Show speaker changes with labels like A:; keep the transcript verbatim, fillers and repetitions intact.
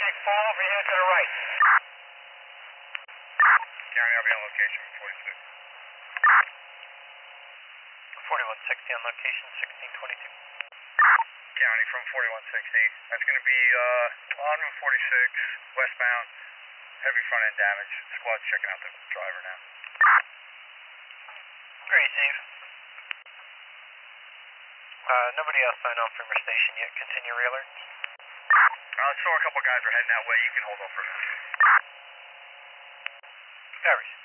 A: fall over here to the right.
B: County, I'll be on location for forty-six.
C: forty-one sixty on location, sixteen twenty-two.
B: County from forty-one sixty. That's going to be uh, on Route forty-six, westbound, heavy front end damage. Squad's checking out the driver now.
C: Great, Dave. Uh, nobody else signed on from your station yet. Continue re-alert.
B: Uh, so a couple guys are heading that way. You can hold on for a minute.
C: Harry.